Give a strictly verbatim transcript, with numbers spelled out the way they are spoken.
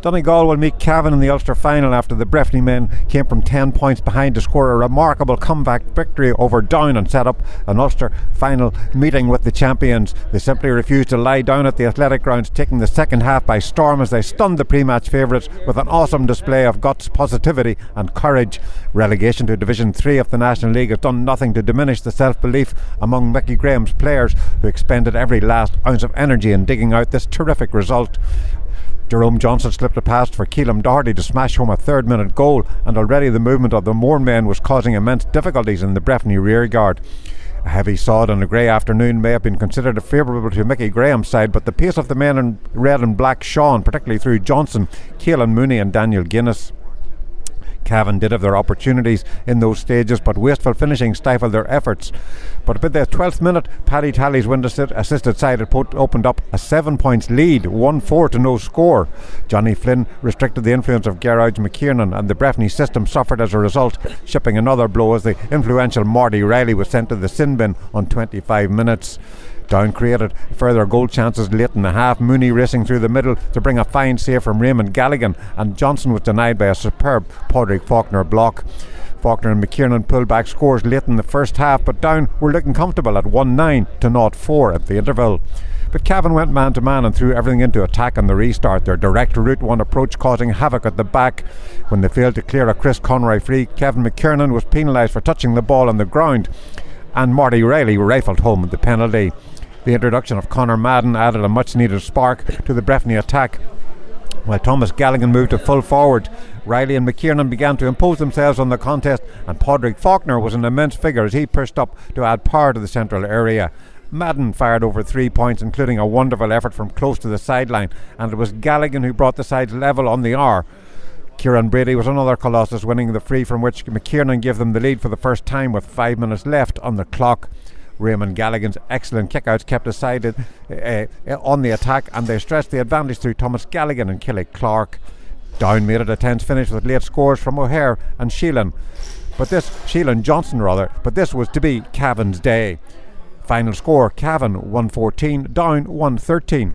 Donegal will meet Cavan in the Ulster final after the Breffni men came from ten points behind to score a remarkable comeback victory over Down and set up an Ulster final meeting with the champions. They simply refused to lie down at the athletic grounds, taking the second half by storm as they stunned the pre-match favourites with an awesome display of guts, positivity and courage. Relegation to Division three of the National League has done nothing to diminish the self-belief among Mickey Graham's players, who expended every last ounce of energy in digging out this terrific result. Jerome Johnson slipped a pass for Keelan Doherty to smash home a third minute goal, and already the movement of the Mourne men was causing immense difficulties in the Breffni rearguard. A heavy sod on a grey afternoon may have been considered favourable to Mickey Graham's side, but the pace of the men in red and black shone, particularly through Johnson, Caelan Mooney and Daniel Guinness. Cavan did have their opportunities in those stages, but wasteful finishing stifled their efforts. But by the twelfth minute, Paddy Tally's wind assisted side had put, opened up a seven points lead, one four to no score. Johnny Flynn restricted the influence of Gerard McKiernan, and the Breffni system suffered as a result, shipping another blow as the influential Marty Riley was sent to the sin bin on twenty-five minutes. Down created further goal chances late in the half, Mooney racing through the middle to bring a fine save from Raymond Galligan, and Johnson was denied by a superb Padraig Faulkner block. Faulkner and McKiernan pulled back scores late in the first half, but Down were looking comfortable at one nine to zero four at the interval. But Cavan went man to man and threw everything into attack on the restart, their direct route one approach causing havoc at the back. When they failed to clear a Chris Conroy free, Kevin McKiernan was penalised for touching the ball on the ground, and Marty Riley rifled home the penalty. The introduction of Conor Madden added a much needed spark to the Breffni attack. While Thomas Galligan moved to full forward, Riley and McKiernan began to impose themselves on the contest, and Padraig Faulkner was an immense figure as he pushed up to add power to the central area. Madden fired over three points, including a wonderful effort from close to the sideline, and it was Galligan who brought the sides level on the hour. Kieran Brady was another colossus, winning the free from which McKiernan gave them the lead for the first time with five minutes left on the clock. Raymond Galligan's excellent kickouts kept us sided uh, on the attack, and they stretched the advantage through Thomas Galligan and Killy Clark. Down made it a tense finish with late scores from O'Hare and Sheelan, but this Sheelan Johnson rather, but this was to be Cavan's day. Final score: Cavan one fourteen, Down one thirteen.